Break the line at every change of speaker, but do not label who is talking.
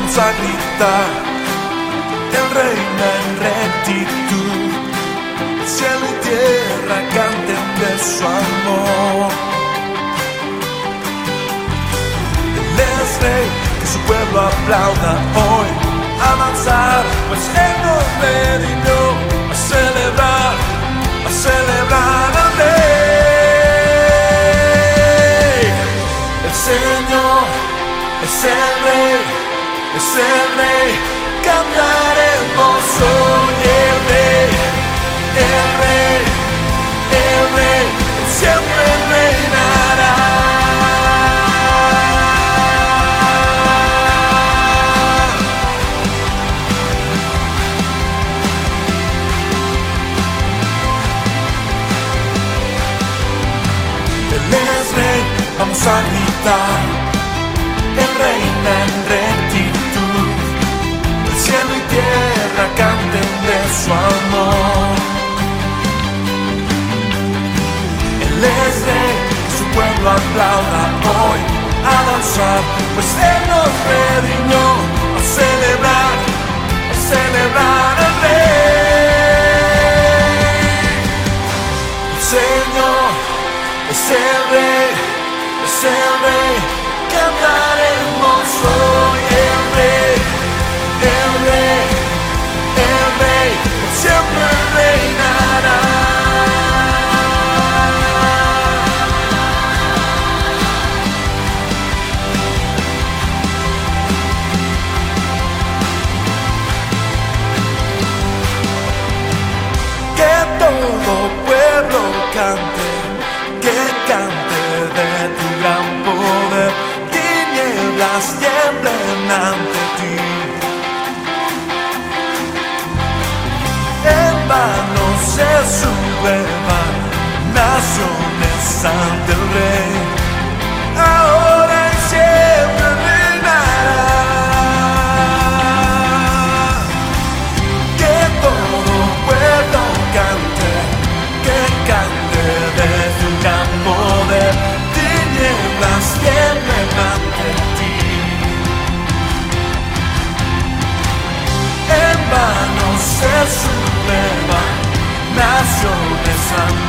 vamos a gritar, Él reina en rectitud, cielo y tierra canten de su amor. Él es rey, que su pueblo aplauda hoy, avanzar, pues Él nos redimió, a celebrar al Rey. El Señor es el Rey, cantaremos hoy el Rey, Él siempre reinará. Él es Rey, vamos a gritar, Él reina en rectitud, el cielo y tierra canten de su amor. Él es Rey, su pueblo aplauda hoy, avanzar, pues Él nos redimió, a celebrar al Rey. El Señor es el Rey, cantaremos hoy el Rey, siempre reinará. Que todo pueblo cante, que cante de tu gran poder, tinieblas tiemblen ante ti. En vano se sublevan naciones ante el Rey, ahora y siempre reinará. Que todo pueblo cante, que cante de tu gran poder, tinieblas tiemblen ante ti. En vano se sublevan naciones ante